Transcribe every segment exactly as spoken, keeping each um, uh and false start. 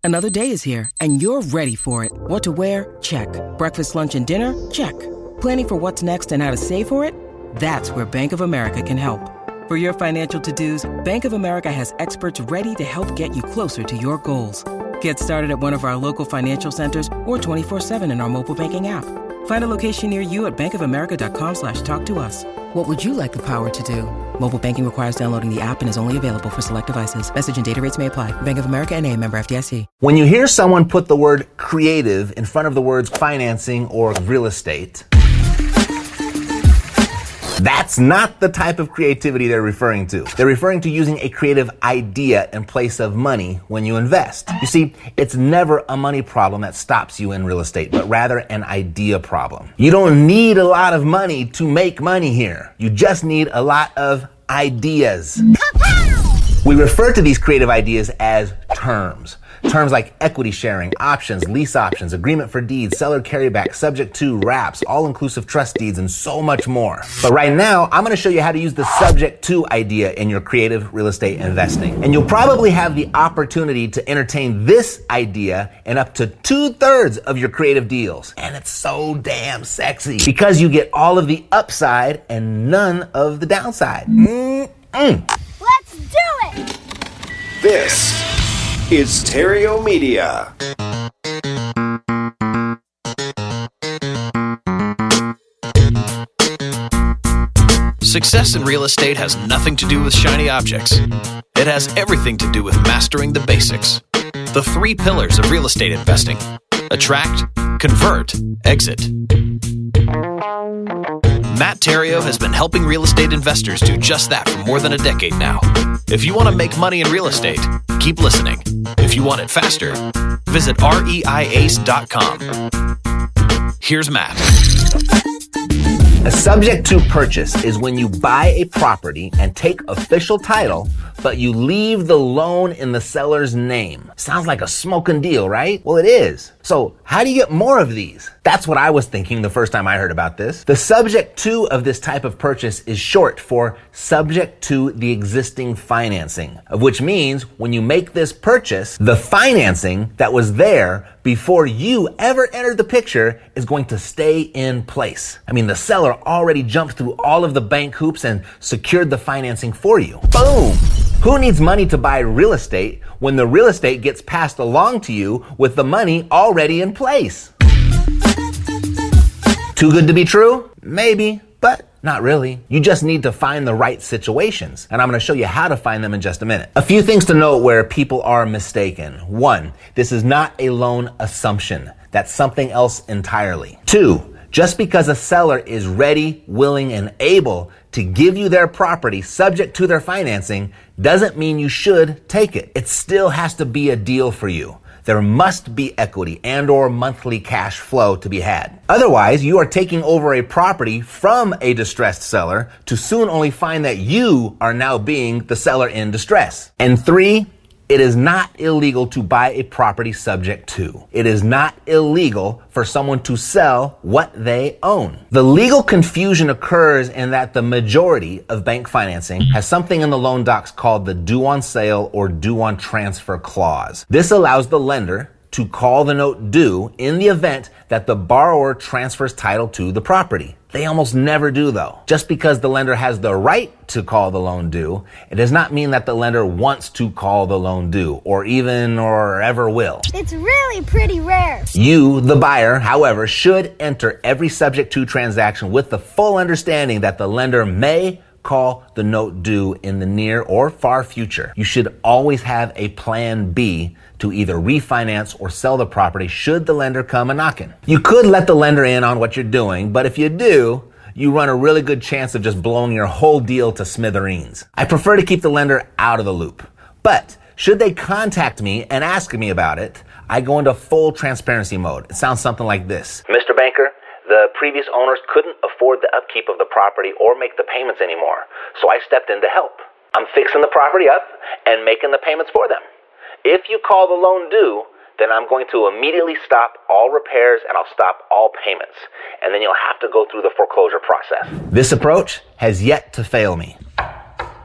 Another day is here, and you're ready for it. What to wear? Check. Breakfast, lunch, and dinner? Check. Planning for what's next and how to save for it? That's where Bank of America can help. For your financial to-dos, Bank of America has experts ready to help get you closer to your goals. Get started at one of our local financial centers or twenty-four seven in our mobile banking app. Find a location near you at bankofamerica.com slash talk to us. What would you like the power to do? Mobile banking requires downloading the app and is only available for select devices. Message and data rates may apply. Bank of America N A, member F D I C. When you hear someone put the word creative in front of the words financing or real estate, that's not the type of creativity they're referring to. They're referring to using a creative idea in place of money when you invest. You see, it's never a money problem that stops you in real estate, but rather an idea problem. You don't need a lot of money to make money here. You just need a lot of ideas. We refer to these creative ideas as terms. Terms like equity sharing, options, lease options, agreement for deeds, seller carryback, subject to, wraps, all-inclusive trust deeds, and so much more. But right now, I'm going to show you how to use the subject to idea in your creative real estate investing. And you'll probably have the opportunity to entertain this idea in up to two-thirds of your creative deals. And it's so damn sexy because you get all of the upside and none of the downside. Mm-mm. Let's do it! This is Terrio Media. Success in real estate has nothing to do with shiny objects. It has everything to do with mastering the basics. The three pillars of real estate investing: attract, convert, exit. Matt Terrio has been helping real estate investors do just that for more than a decade now. If you want to make money in real estate, keep listening. If you want it faster, visit reiace dot com. Here's Matt. A subject to purchase is when you buy a property and take official title, but you leave the loan in the seller's name. Sounds like a smoking deal, right? Well, it is. So how do you get more of these? That's what I was thinking the first time I heard about this. The subject to of this type of purchase is short for subject to the existing financing, of which means when you make this purchase, the financing that was there before you ever entered the picture is going to stay in place. I mean, the seller already jumped through all of the bank hoops and secured the financing for you. Boom! Who needs money to buy real estate when the real estate gets passed along to you with the money already in place? Too good to be true? Maybe, but not really. You just need to find the right situations, and I'm going to show you how to find them in just a minute. A few things to note where people are mistaken. One, this is not a loan assumption. That's something else entirely. Two, just because a seller is ready, willing, and able to give you their property subject to their financing doesn't mean you should take it. It still has to be a deal for you. There must be equity and or monthly cash flow to be had. Otherwise, you are taking over a property from a distressed seller to soon only find that you are now being the seller in distress. And three, it is not illegal to buy a property subject to. It is not illegal for someone to sell what they own. The legal confusion occurs in that the majority of bank financing has something in the loan docs called the due on sale or due on transfer clause. This allows the lender to call the note due in the event that the borrower transfers title to the property. They almost never do though. Just because the lender has the right to call the loan due, it does not mean that the lender wants to call the loan due, or even or ever will. It's really pretty rare. You, the buyer, however, should enter every subject to transaction with the full understanding that the lender may call the note due in the near or far future. You should always have a plan B to either refinance or sell the property should the lender come a-knocking. You could let the lender in on what you're doing, but if you do, you run a really good chance of just blowing your whole deal to smithereens. I prefer to keep the lender out of the loop. But should they contact me and ask me about it, I go into full transparency mode. It sounds something like this. Mister Banker, the previous owners couldn't afford the upkeep of the property or make the payments anymore, so I stepped in to help. I'm fixing the property up and making the payments for them. If you call the loan due, then I'm going to immediately stop all repairs and I'll stop all payments. And then you'll have to go through the foreclosure process. This approach has yet to fail me.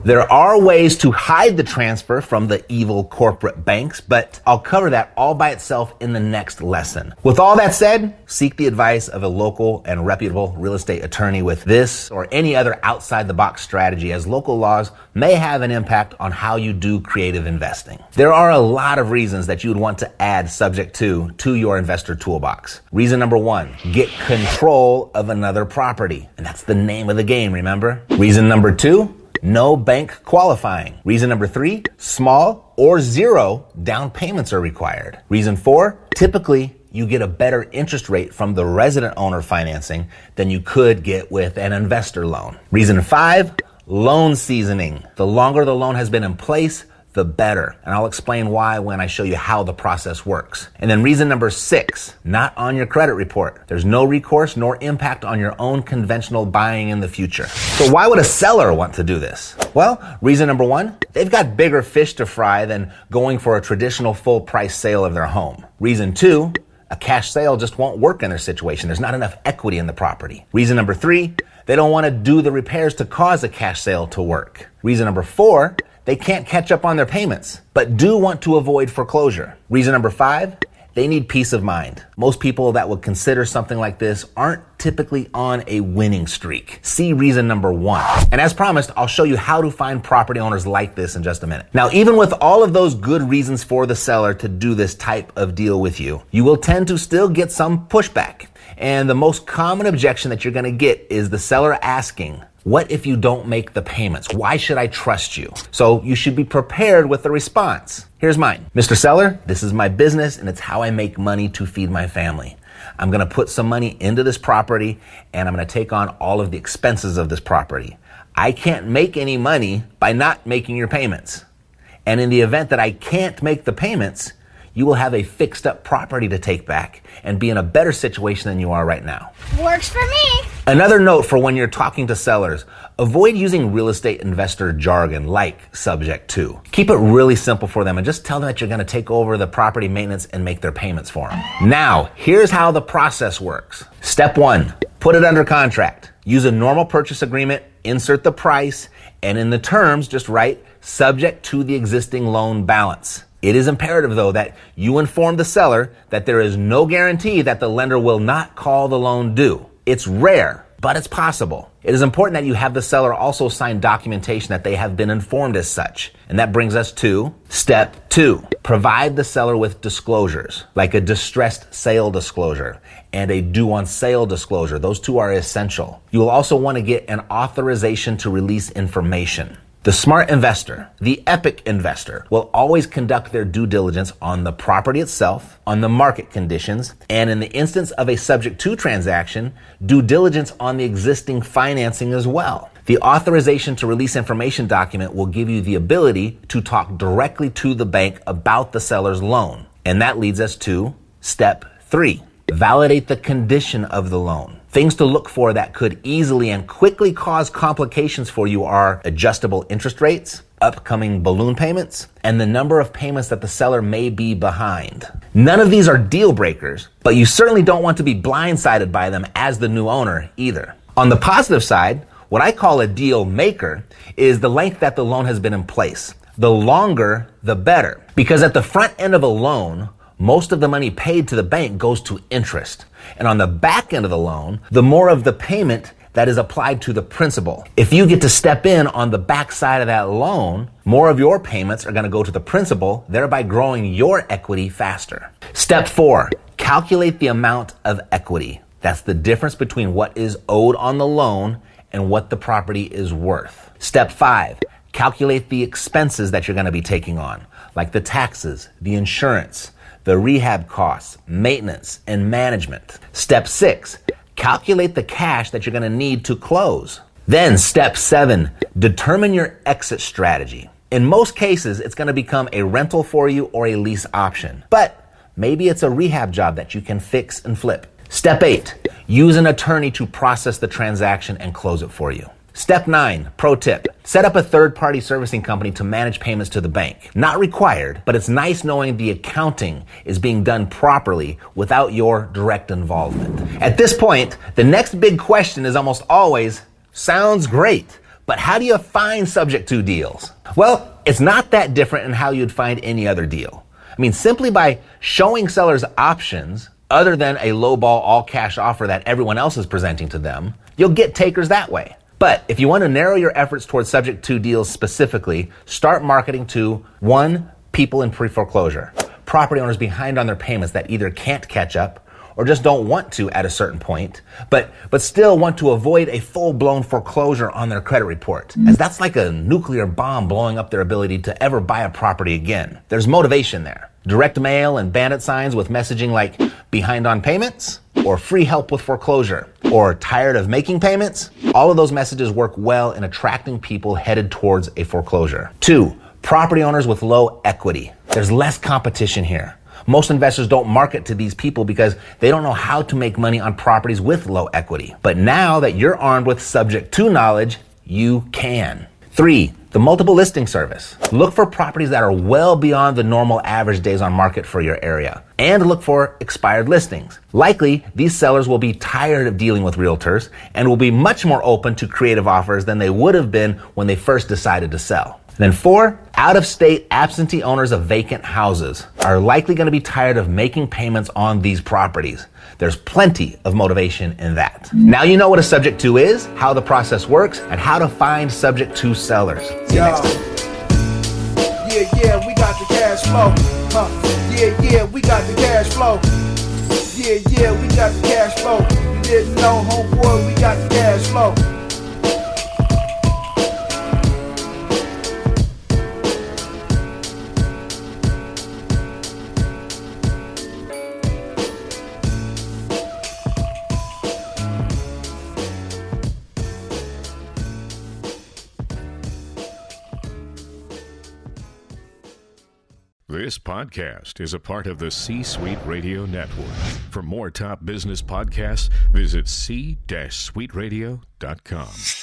There are ways to hide the transfer from the evil corporate banks, but I'll cover that all by itself in the next lesson. With all that said, seek the advice of a local and reputable real estate attorney with this or any other outside-the-box strategy, as local laws may have an impact on how you do creative investing. There are a lot of reasons that you would want to add subject to to your investor toolbox. Reason number one, get control of another property. And that's the name of the game, remember? Reason number two, no bank qualifying. Reason number three, small or zero down payments are required. Reason four, typically you get a better interest rate from the resident owner financing than you could get with an investor loan. Reason five, loan seasoning. The longer the loan has been in place, the better. And I'll explain why when I show you how the process works. And then reason number six, not on your credit report. There's no recourse nor impact on your own conventional buying in the future. So why would a seller want to do this? Well, reason number one, they've got bigger fish to fry than going for a traditional full price sale of their home. Reason two, a cash sale just won't work in their situation. There's not enough equity in the property. Reason number three, they don't want to do the repairs to cause a cash sale to work. Reason number four, they can't catch up on their payments, but do want to avoid foreclosure. Reason number five, they need peace of mind. Most people that would consider something like this aren't typically on a winning streak. See reason number one. And as promised, I'll show you how to find property owners like this in just a minute. Now, even with all of those good reasons for the seller to do this type of deal with you, you will tend to still get some pushback. And the most common objection that you're gonna get is the seller asking, what if you don't make the payments? Why should I trust you? So you should be prepared with the response. Here's mine. Mister Seller, this is my business and it's how I make money to feed my family. I'm going to put some money into this property and I'm going to take on all of the expenses of this property. I can't make any money by not making your payments. And in the event that I can't make the payments, you will have a fixed up property to take back and be in a better situation than you are right now. Works for me. Another note for when you're talking to sellers, avoid using real estate investor jargon like subject to. Keep it really simple for them and just tell them that you're going to take over the property maintenance and make their payments for them. Now, here's how the process works. Step one, put it under contract. Use a normal purchase agreement, insert the price, and in the terms, just write subject to the existing loan balance. It is imperative, though, that you inform the seller that there is no guarantee that the lender will not call the loan due. It's rare, but it's possible. It is important that you have the seller also sign documentation that they have been informed as such. And that brings us to step two. Provide the seller with disclosures, like a distressed sale disclosure and a due on sale disclosure. Those two are essential. You will also want to get an authorization to release information. The smart investor, the epic investor, will always conduct their due diligence on the property itself, on the market conditions, and in the instance of a subject to transaction, due diligence on the existing financing as well. The authorization to release information document will give you the ability to talk directly to the bank about the seller's loan. And that leads us to step three. Validate the condition of the loan. Things to look for that could easily and quickly cause complications for you are adjustable interest rates, upcoming balloon payments, and the number of payments that the seller may be behind. None of these are deal breakers, but you certainly don't want to be blindsided by them as the new owner either. On the positive side, what I call a deal maker is the length that the loan has been in place. The longer, the better. Because at the front end of a loan, most of the money paid to the bank goes to interest. And on the back end of the loan, the more of the payment that is applied to the principal. If you get to step in on the back side of that loan, more of your payments are going to go to the principal, thereby growing your equity faster. Step four, calculate the amount of equity. That's the difference between what is owed on the loan and what the property is worth. Step five, calculate the expenses that you're going to be taking on, like the taxes, the insurance, the rehab costs, maintenance, and management. Step six, calculate the cash that you're going to need to close. Then step seven, determine your exit strategy. In most cases, it's going to become a rental for you or a lease option, but maybe it's a rehab job that you can fix and flip. Step eight, use an attorney to process the transaction and close it for you. Step nine, pro tip, set up a third-party servicing company to manage payments to the bank. Not required, but it's nice knowing the accounting is being done properly without your direct involvement. At this point, the next big question is almost always, sounds great, But how do you find subject to deals? Well, it's not that different in how you'd find any other deal. I mean, simply by showing sellers options other than a lowball all cash offer that everyone else is presenting to them, you'll get takers that way. But if you want to narrow your efforts towards subject to deals specifically, start marketing to one, people in pre-foreclosure, property owners behind on their payments that either can't catch up or just don't want to at a certain point, but but still want to avoid a full-blown foreclosure on their credit report, as that's like a nuclear bomb blowing up their ability to ever buy a property again. There's motivation there. Direct mail and bandit signs with messaging like behind on payments or free help with foreclosure or tired of making payments. All of those messages work well in attracting people headed towards a foreclosure. Two, property owners with low equity. There's less competition here. Most investors don't market to these people because they don't know how to make money on properties with low equity. But now that you're armed with subject to knowledge, you can. Three, the multiple listing service. Look for properties that are well beyond the normal average days on market for your area. And look for expired listings. Likely, these sellers will be tired of dealing with realtors and will be much more open to creative offers than they would have been when they first decided to sell. Then four, out-of-state absentee owners of vacant houses are likely going to be tired of making payments on these properties. There's plenty of motivation in that. Now you know what a subject to is, how the process works, and how to find subject to sellers. See you next time. Yeah, yeah, we got the cash flow. Huh. Yeah, yeah, we got the cash flow. Yeah, yeah, we got the cash flow. You didn't know, homeboy, we got the cash flow. This podcast is a part of the C-Suite Radio Network. For more top business podcasts, visit c suite radio dot com.